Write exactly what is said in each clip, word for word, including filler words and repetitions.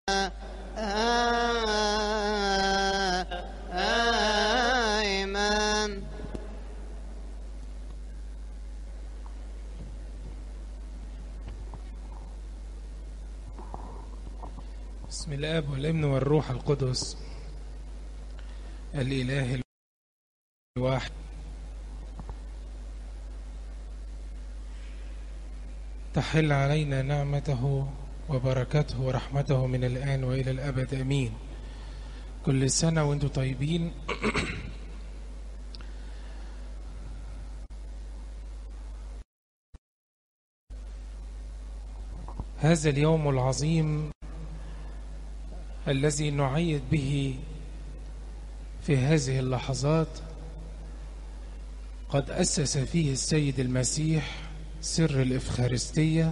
آمين. بسم الآب والابن والروح القدس الإله الواحد. تحل علينا نعمته وبركته ورحمته من الآن وإلى الأبد أمين. كل سنة وانتم طيبين. هذا اليوم العظيم الذي نعيد به في هذه اللحظات قد أسس فيه السيد المسيح سر الإفخارستية،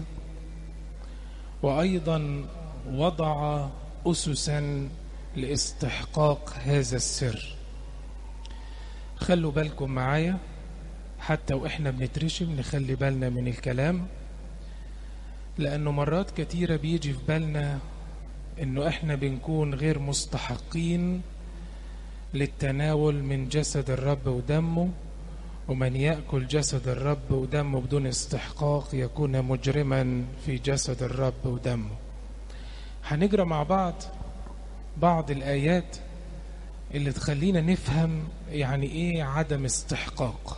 وأيضا وضع أسسا لاستحقاق هذا السر. خلوا بالكم معايا حتى وإحنا بنترشم نخلي بالنا من الكلام، لأنه مرات كتيرة بيجي في بالنا إنه إحنا بنكون غير مستحقين للتناول من جسد الرب ودمه، ومن يأكل جسد الرب ودمه بدون استحقاق يكون مجرما في جسد الرب ودمه. هنقرأ مع بعض بعض الآيات اللي تخلينا نفهم يعني إيه عدم استحقاق.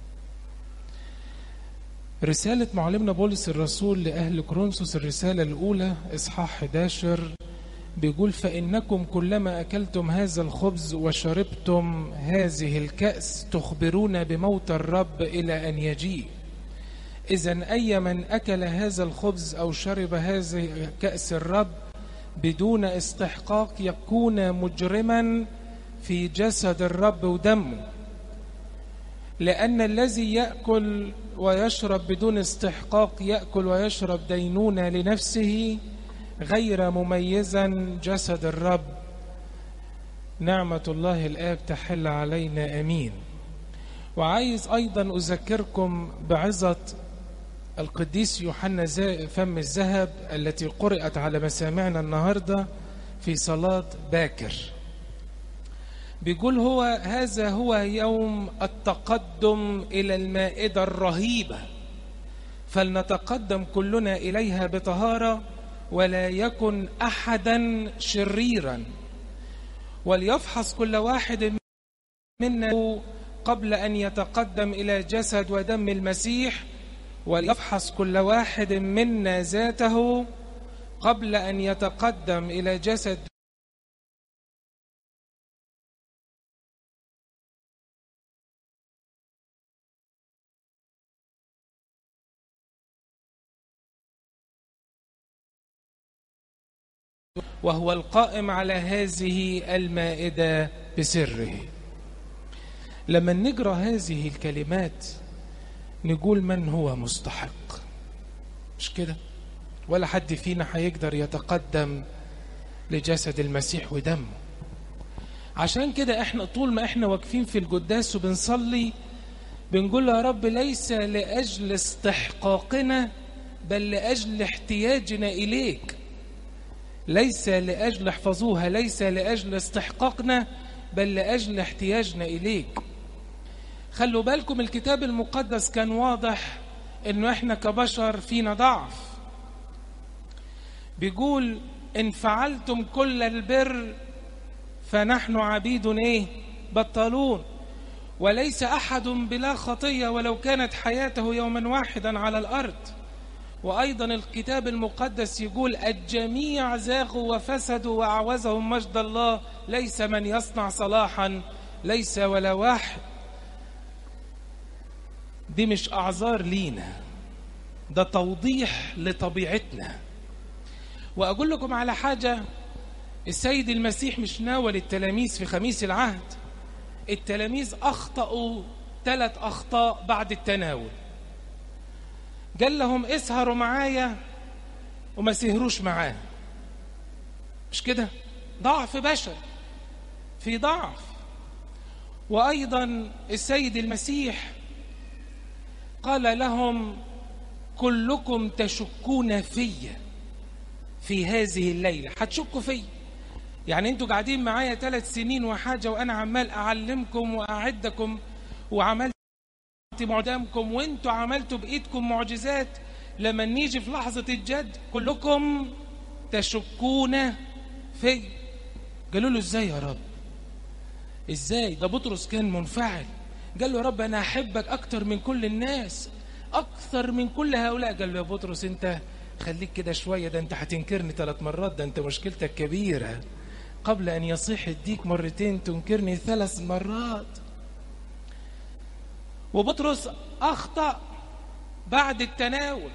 رسالة معلمنا بولس الرسول لأهل كورنثوس الرسالة الأولى إصحاح أحد عشر بيقول: فإنكم كلما أكلتم هذا الخبز وشربتم هذه الكأس تخبرون بموت الرب إلى أن يجيء. إذن أي من أكل هذا الخبز أو شرب هذه كأس الرب بدون استحقاق يكون مجرما في جسد الرب ودمه، لأن الذي يأكل ويشرب بدون استحقاق يأكل ويشرب دينونة لنفسه غير مميزا جسد الرب. نعمة الله الآب تحل علينا أمين. وعايز أيضا أذكركم بعظة القديس يوحنا فم الذهب التي قرأت على مسامعنا النهاردة في صلاة باكر. بيقول هو هذا هو يوم التقدم إلى المائدة الرهيبة، فلنتقدم كلنا إليها بطهارة ولا يكن أحدا شريرا، وليفحص كل واحد منا قبل أن يتقدم إلى جسد ودم المسيح، وليفحص كل واحد منا ذاته قبل أن يتقدم إلى جسد وهو القائم على هذه المائدة بسره. لما نقرأ هذه الكلمات نقول من هو مستحق؟ مش كده؟ ولا حد فينا هيقدر يتقدم لجسد المسيح ودمه. عشان كده احنا طول ما احنا واقفين في القداس وبنصلي بنقول يا رب ليس لأجل استحقاقنا بل لأجل احتياجنا إليك. ليس لأجل احفظوها ليس لأجل استحقاقنا بل لأجل احتياجنا إليك. خلوا بالكم الكتاب المقدس كان واضح إنه إحنا كبشر فينا ضعف. بيقول إن فعلتم كل البر فنحن عبيد إيه؟ بطلون، وليس أحد بلا خطية ولو كانت حياته يوما واحدا على الأرض. وأيضا الكتاب المقدس يقول الجميع زاغوا وفسدوا وأعوزهم مجد الله، ليس من يصنع صلاحا ليس ولا واحد. دي مش أعذار لينا، ده توضيح لطبيعتنا. وأقول لكم على حاجة، السيد المسيح مش ناول التلاميذ في خميس العهد. التلاميذ أخطأوا ثلاث أخطاء بعد التناول. قال لهم اسهروا معايا وما سهروش معاه. مش كده؟ ضعف بشر، في ضعف. وأيضا السيد المسيح قال لهم كلكم تشكون فيا. في هذه الليلة هتشكوا فيا. يعني انتوا قاعدين معايا ثلاث سنين وحاجة وأنا عمال أعلمكم وأعدكم وعملت معدمكم وانتوا عملتوا بإيدكم معجزات، لما نيجي في لحظة الجد كلكم تشكون في. قالوا له ازاي يا رب؟ ازاي؟ ده بطرس كان منفعل، قال له يا رب أنا أحبك أكتر من كل الناس، أكثر من كل هؤلاء. قال له يا بطرس أنت خليك كده شوية، ده أنت هتنكرني ثلاث مرات، ده أنت مشكلتك كبيرة، قبل أن يصيح الديك مرتين تنكرني ثلاث مرات. وبطرس أخطأ بعد التناول.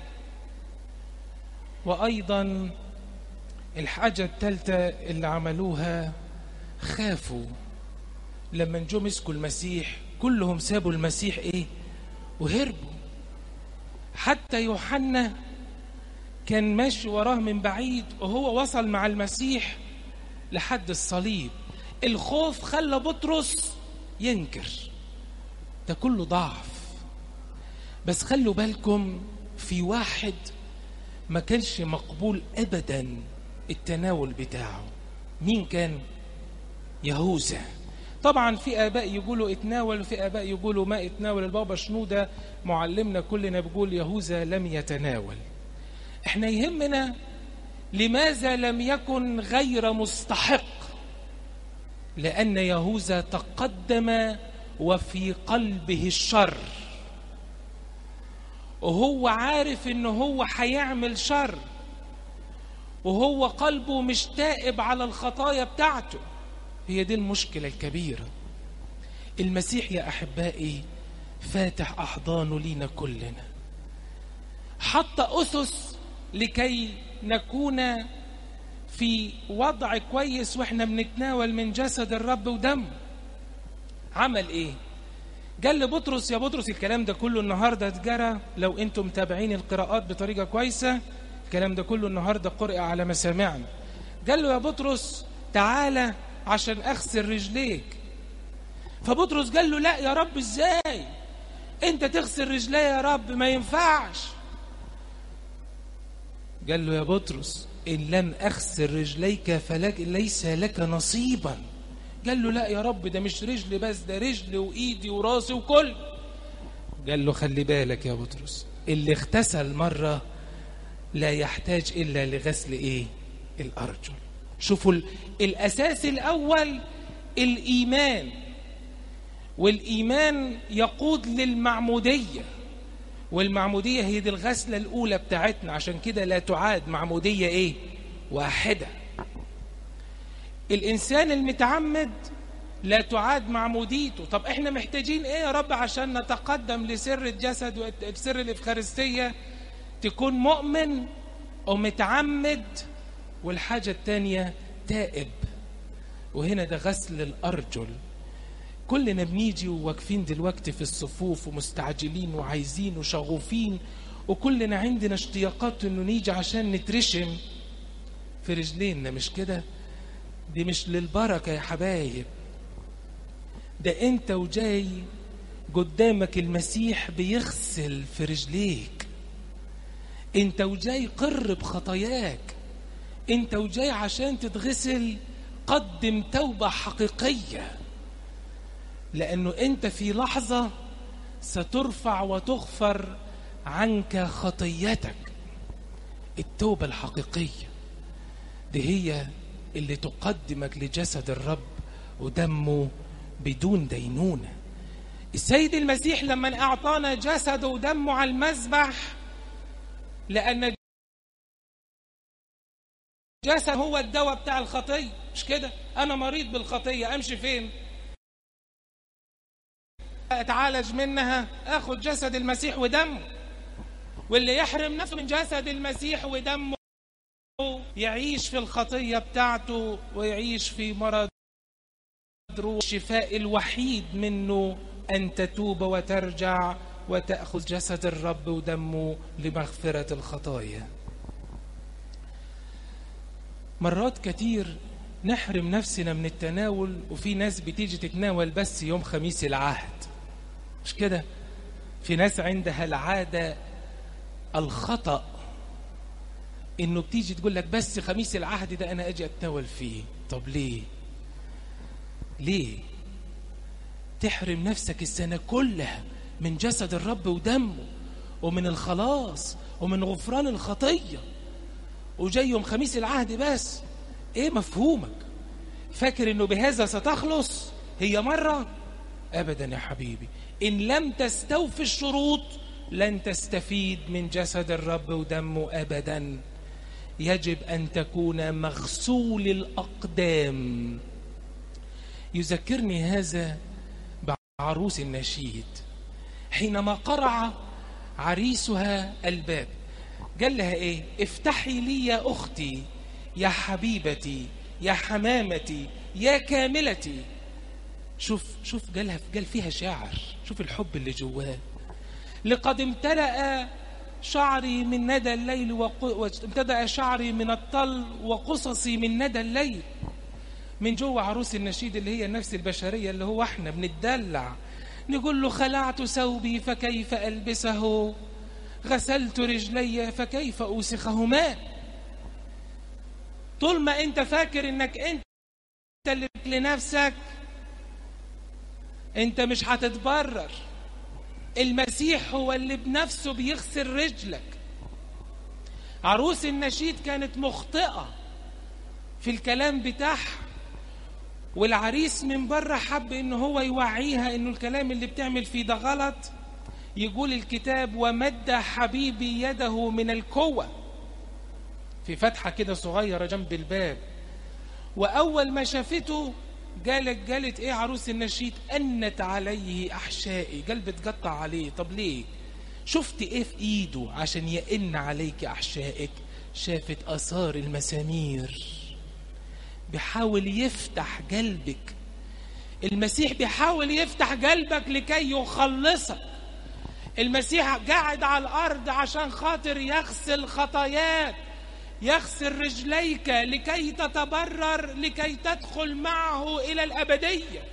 وأيضا الحاجة الثالثة اللي عملوها، خافوا لما نجوا مسكوا المسيح، كلهم سابوا المسيح إيه وهربوا. حتى يوحنا كان ماشي وراه من بعيد وهو وصل مع المسيح لحد الصليب. الخوف خلى بطرس ينكر. ده كله ضعف. بس خلوا بالكم في واحد ما كانش مقبول أبدا التناول بتاعه. مين كان؟ يهوذا. طبعا في آباء يقولوا اتناول وفي آباء يقولوا ما اتناول. البابا شنودة معلمنا كلنا بيقول يهوذا لم يتناول. احنا يهمنا لماذا لم يكن غير مستحق؟ لأن يهوذا تقدم وفي قلبه الشر، وهو عارف انه هو هيعمل شر، وهو قلبه مش تائب على الخطايا بتاعته. هي دي المشكلة الكبيرة. المسيح يا أحبائي فاتح أحضانه لينا كلنا، حط أسس لكي نكون في وضع كويس وإحنا بنتناول من جسد الرب ودمه. عمل إيه؟ قال لبطرس يا بطرس، الكلام ده كله النهاردة اتجرى، لو أنتم متابعين القراءات بطريقة كويسة الكلام ده كله النهاردة قرئ على مسامعنا. قال له يا بطرس تعالى عشان أغسل رجليك. فبطرس قال له لا يا رب، ازاي انت تغسل رجلي يا رب؟ ما ينفعش. قال له يا بطرس إن لم أغسل رجليك فلك ليس لك نصيبا. قال له لا يا رب، ده مش رجلي بس، ده رجلي وإيدي وراسي وكل. قال له خلي بالك يا بطرس، اللي اغتسل مرة لا يحتاج إلا لغسل إيه؟ الأرجل. شوفوا الأساس الأول الإيمان، والإيمان يقود للمعمودية، والمعمودية هي دي الغسلة الأولى بتاعتنا. عشان كده لا تعاد معمودية إيه؟ واحدة. الإنسان المتعمد لا تعاد معموديته. طب إحنا محتاجين إيه يا رب عشان نتقدم لسر الجسد وسر الإفخارستية؟ تكون مؤمن ومتعمد، والحاجة الثانية تائب. وهنا ده غسل الأرجل. كلنا بنيجي وواقفين دلوقتي في الصفوف ومستعجلين وعايزين وشغوفين، وكلنا عندنا اشتياقات انه نيجي عشان نترشم في رجلينا، مش كده؟ دي مش للبركة يا حبايب، ده انت وجاي قدامك المسيح بيغسل في رجليك، انت وجاي قر بخطاياك، انت وجاي عشان تتغسل. قدم توبة حقيقية، لأنه أنت في لحظة سترفع وتغفر عنك خطيتك. التوبة الحقيقية دي هي اللي تقدمك لجسد الرب ودمه بدون دينونة. السيد المسيح لما أعطانا جسده ودمه على المذبح، لأن جسد هو الدواء بتاع الخطية، مش كده؟ أنا مريض بالخطية، أمشي فين؟ أتعالج منها، أخذ جسد المسيح ودمه. واللي يحرم نفسه من جسد المسيح ودمه يعيش في الخطية بتاعته ويعيش في مرض. الشفاء الوحيد منه أن تتوب وترجع وتأخذ جسد الرب ودمه لمغفرة الخطايا. مرات كتير نحرم نفسنا من التناول، وفي ناس بتيجي تتناول بس يوم خميس العهد، مش كده؟ في ناس عندها العادة الخطأ انه بتيجي تقول لك بس خميس العهد ده انا اجي اتناول فيه. طب ليه؟ ليه تحرم نفسك السنة كلها من جسد الرب ودمه ومن الخلاص ومن غفران الخطية، وجاي يوم خميس العهد بس؟ ايه مفهومك؟ فاكر انه بهذا ستخلص؟ هي مرة؟ ابدا يا حبيبي، ان لم تستوفي الشروط لن تستفيد من جسد الرب ودمه ابدا. يجب ان تكون مغسول الاقدام. يذكرني هذا بعروس النشيد حينما قرع عريسها الباب، قال لها ايه؟ افتحي لي يا اختي، يا حبيبتي، يا حمامتي، يا كاملتي. شوف شوف قالها، قال فيها شاعر، شوف الحب اللي جواه. لقد امتلأ شعري من ندى الليل وامتلأ شعري من الطل وقصصي من ندى الليل. من جوه عروس النشيد اللي هي النفس البشرية اللي هو احنا بنتدلع، نقول له خلعت ثوبي فكيف ألبسه، غسلت رجلي فكيف أوسخهما. طول ما انت فاكر انك انت اللي لنفسك انت مش هتتبرر. المسيح هو اللي بنفسه بيغسل رجلك. عروس النشيد كانت مخطئة في الكلام بتاعها، والعريس من بره حب انه هو يوعيها انه الكلام اللي بتعمل فيه ده غلط. يقول الكتاب ومد حبيبي يده من الكوة، في فتحة كده صغيرة جنب الباب، وأول ما شافته قالت قالت ايه عروس النشيد؟ أنت عليه أحشائي، قال بتقطع عليه. طب ليه؟ شفت ايه في ايده عشان يئن عليك أحشائك؟ شافت أثار المسامير. بيحاول يفتح قلبك. المسيح بيحاول يفتح قلبك لكي يخلصك. المسيح قاعد على الأرض عشان خاطر يغسل خطاياك، يغسل رجليك لكي تتبرر، لكي تدخل معه إلى الأبدية.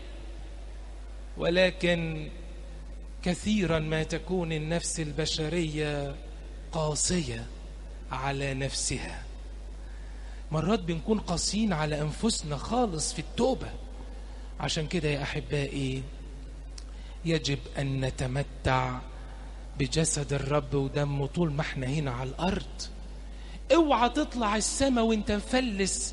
ولكن كثيرا ما تكون النفس البشرية قاسية على نفسها. مرات بنكون قاسيين على أنفسنا خالص في التوبة. عشان كده يا أحبائي يجب أن نتمتع بجسد الرب ودمه طول ما احنا هنا على الأرض. اوعى تطلع السما وانت مفلس.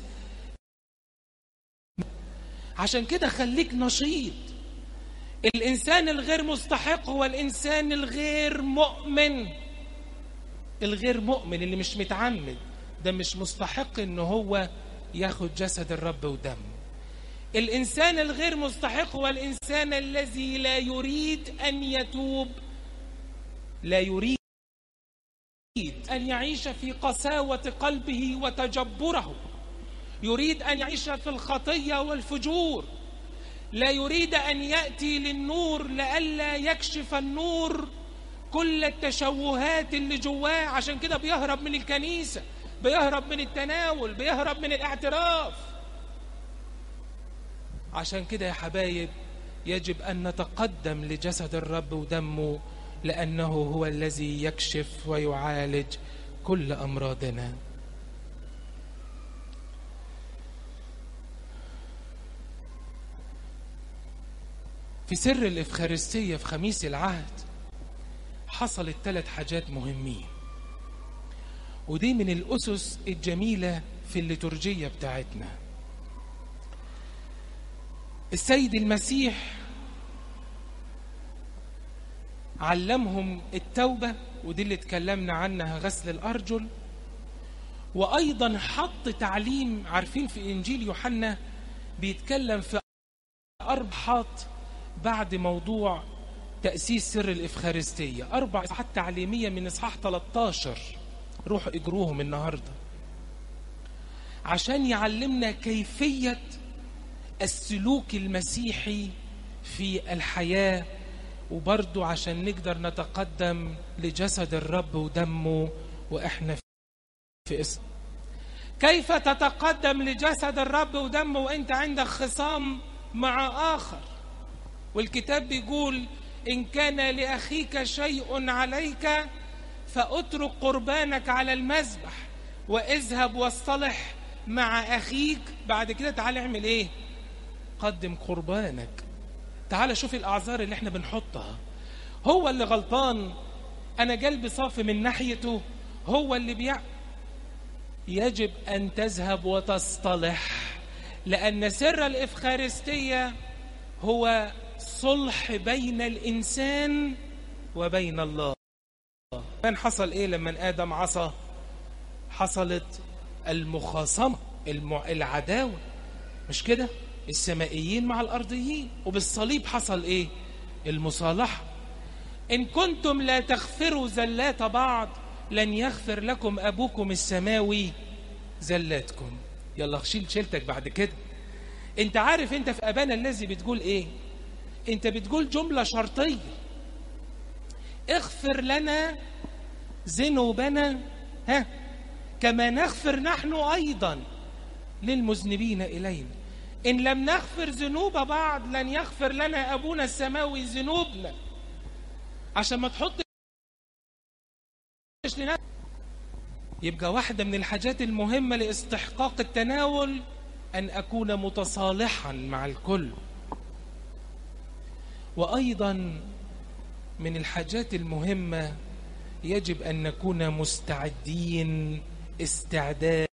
عشان كده خليك نشيط. الإنسان الغير مستحق هو الإنسان الغير مؤمن. الغير مؤمن اللي مش متعمد ده مش مستحق انه هو ياخد جسد الرب ودمه. الإنسان الغير مستحق هو الإنسان الذي لا يريد أن يتوب، لا يريد أن يعيش في قساوة قلبه وتجبره، يريد أن يعيش في الخطية والفجور، لا يريد أن يأتي للنور لئلا يكشف النور كل التشوهات اللي جواه. عشان كده بيهرب من الكنيسة، بيهرب من التناول، بيهرب من الاعتراف. عشان كده يا حبايب يجب أن نتقدم لجسد الرب ودمه، لأنه هو الذي يكشف ويعالج كل أمراضنا. في سر الإفخارستية في خميس العهد حصلت ثلاث حاجات مهمين، ودي من الأسس الجميلة في الليتورجية بتاعتنا. السيد المسيح علمهم التوبة، ودي اللي اتكلمنا عنها، غسل الأرجل. وأيضا حط تعليم، عارفين في إنجيل يوحنا بيتكلم في أربع حاط بعد موضوع تأسيس سر الإفخارستية، أربع إصحاحات تعليمية من إصحاح ثلاثة عشر، روحوا اجروهم النهاردة عشان يعلمنا كيفية السلوك المسيحي في الحياة، وبرضو عشان نقدر نتقدم لجسد الرب ودمه وإحنا في اسم. كيف تتقدم لجسد الرب ودمه وإنت عندك خصام مع آخر؟ والكتاب بيقول إن كان لأخيك شيء عليك فأترك قربانك على المذبح واذهب واصطلح مع أخيك. بعد كده تعال اعمل ايه؟ قدم قربانك. تعال شوف الأعذار اللي احنا بنحطها. هو اللي غلطان، أنا قلبي صافي من ناحيته، هو اللي بيع. يجب أن تذهب وتصطلح، لأن سر الإفخارستية هو صلح بين الإنسان وبين الله. كان حصل إيه لما آدم عصى؟ حصلت المخاصمة، العداوة، مش كده؟ السمائيين مع الأرضيين. وبالصليب حصل إيه؟ المصالحة. إن كنتم لا تغفروا زلات بعض لن يغفر لكم أبوكم السماوي زلاتكم. يلا شيل شيلتك بعد كده. انت عارف انت في أبانا الذي بتقول ايه؟ انت بتقول جملة شرطية: اغفر لنا ذنوبنا ها كما نغفر نحن أيضا للمذنبين إلينا. إن لم نغفر ذنوب بعض لن يغفر لنا أبونا السماوي ذنوبنا. عشان ما تحطش لنفسك. يبقى واحدة من الحاجات المهمة لاستحقاق التناول أن أكون متصالحا مع الكل. وأيضا من الحاجات المهمة يجب أن نكون مستعدين استعداد.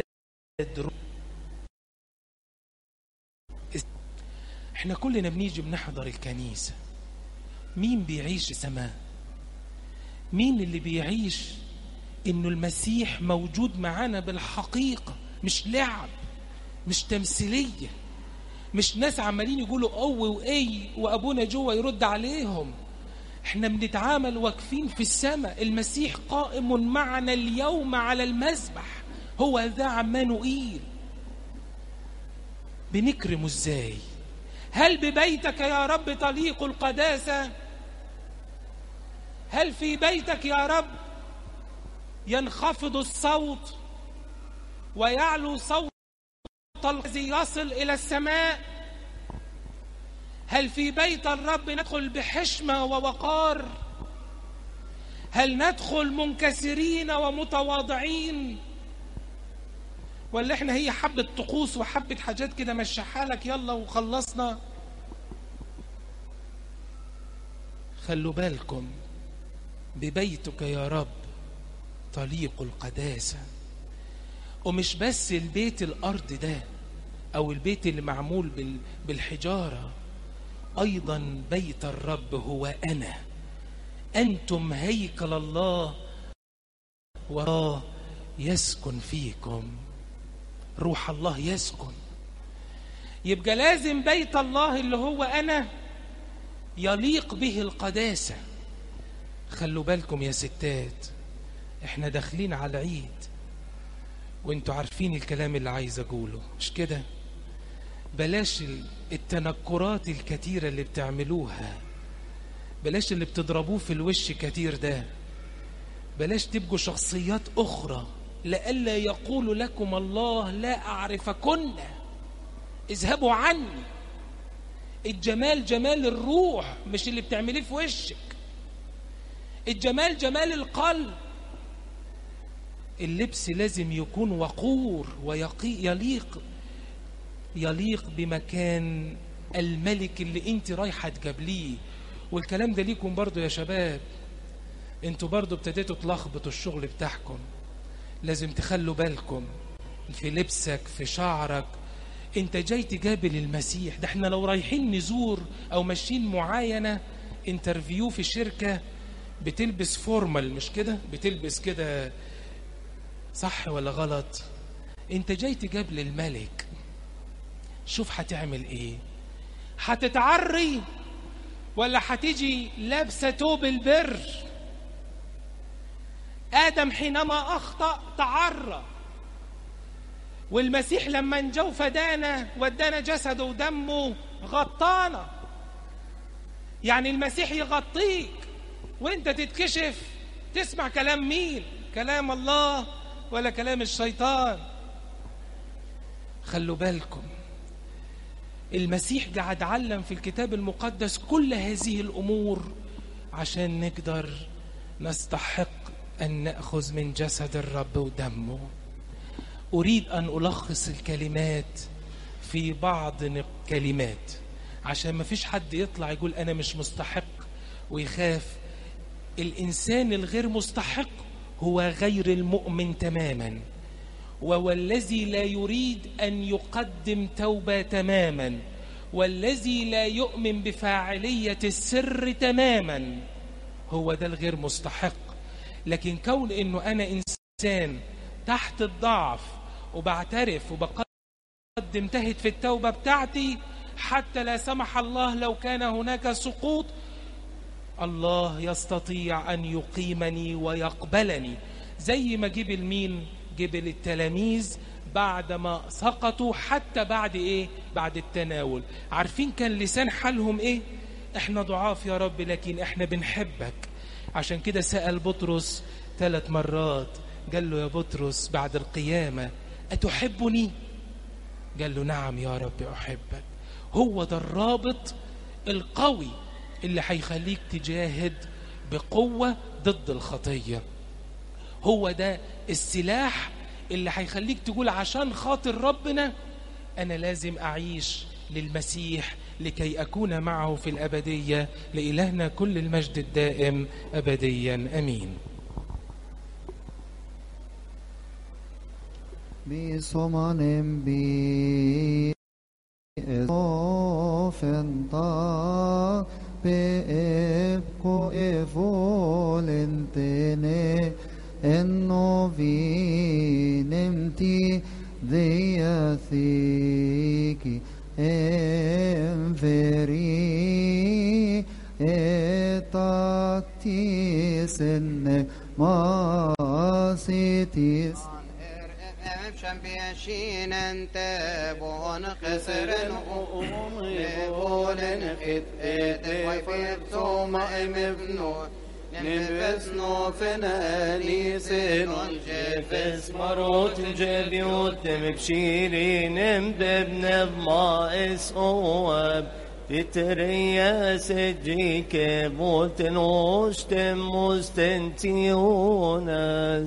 احنا كلنا بنيجي بنحضر الكنيسة. مين بيعيش سماء؟ مين اللي بيعيش انه المسيح موجود معانا بالحقيقة؟ مش لعب، مش تمثيلية، مش ناس عمالين يقولوا قوي وايه وابونا جوه يرد عليهم. احنا بنتعامل واقفين في السماء. المسيح قائم معنا اليوم على المذبح، هو ذا عمانوئيل. بنكرمه ازاي؟ هل ببيتك يا رب تليق القداسة؟ هل في بيتك يا رب ينخفض الصوت ويعلو صوت الذي يصل إلى السماء؟ هل في بيت الرب ندخل بحشمة ووقار؟ هل ندخل منكسرين ومتواضعين؟ ولا احنا هي حبة طقوس وحبة حاجات كده مشيها لك يلا وخلصنا؟ خلوا بالكم، ببيتك يا رب تليق القداسة. ومش بس البيت الأرض ده أو البيت اللي معمول بالحجارة، أيضا بيت الرب هو أنا. أنتم هيكل الله والله يسكن فيكم، روح الله يسكن. يبقى لازم بيت الله اللي هو أنا يليق به القداسة. خلوا بالكم يا ستات، احنا داخلين على العيد وانتوا عارفين الكلام اللي عايز اقوله، مش كده؟ بلاش التنكرات الكتيرة اللي بتعملوها، بلاش اللي بتضربوه في الوش كتير ده، بلاش تبقوا شخصيات أخرى لئلا يقول لكم الله لا أعرفكن، اذهبوا عني. الجمال جمال الروح، مش اللي بتعمليه في وشك. الجمال جمال القلب. اللبس لازم يكون وقور ويليق يليق بمكان الملك اللي انت رايحة تقابليه. والكلام ده ليكم برضو يا شباب، انتوا برضو ابتديتوا تلخبطوا الشغل بتاعكم. لازم تخلوا بالكم في لبسك، في شعرك. انت جاي تقابل المسيح. ده احنا لو رايحين نزور او ماشيين معاينة انترفيو في شركة بتلبس فورمال، مش كده؟ بتلبس كده، صح ولا غلط؟ انت جاي تقابل الملك. شوف هتعمل ايه، هتتعري ولا هتيجي لابسة توب البر؟ آدم حينما أخطأ تعرى، والمسيح لما نجو فدانا ودانا جسده ودمه غطانا. يعني المسيح يغطيك وانت تتكشف. تسمع كلام مين؟ كلام الله ولا كلام الشيطان؟ خلوا بالكم، المسيح قاعد علم في الكتاب المقدس كل هذه الأمور عشان نقدر نستحق أن نأخذ من جسد الرب ودمه. أريد أن ألخص الكلمات في بعض الكلمات عشان ما فيش حد يطلع يقول أنا مش مستحق ويخاف. الإنسان الغير مستحق هو غير المؤمن تماما، وهو الذي لا يريد أن يقدم توبة تماما، والذي لا يؤمن بفاعلية السر تماما، هو ده الغير مستحق. لكن كون أنه أنا إنسان تحت الضعف وبعترف وبقدم تهد في التوبة بتاعتي، حتى لا سمح الله لو كان هناك سقوط، الله يستطيع أن يقيمني ويقبلني. زي ما جبل مين؟ جبل التلاميذ بعد ما سقطوا، حتى بعد إيه؟ بعد التناول. عارفين كان لسان حالهم إيه؟ إحنا ضعاف يا رب لكن إحنا بنحبك. عشان كده سأل بطرس ثلاث مرات، قال له يا بطرس بعد القيامة أتحبني؟ قال له نعم يا رب أحبك. هو ده الرابط القوي اللي هيخليك تجاهد بقوة ضد الخطية. هو ده السلاح اللي هيخليك تقول عشان خاطر ربنا أنا لازم أعيش للمسيح لكي أكون معه في الأبدية. لإلهنا كل المجد الدائم أبديا أمين. بصمم بي فنطا بإبكو إفولنتني إنو في نمتي ذياثيكي إنفري إتاكتيسن ماسيتيس شمبيشين انت بون خسرن بولن خد ويفيد ثم امبنو نبسنو فناني سنون جفس مروت جبيوت مبشيرين مدبن بمائس اواب تتريا سجيك بوتن وشتم مستنتيونا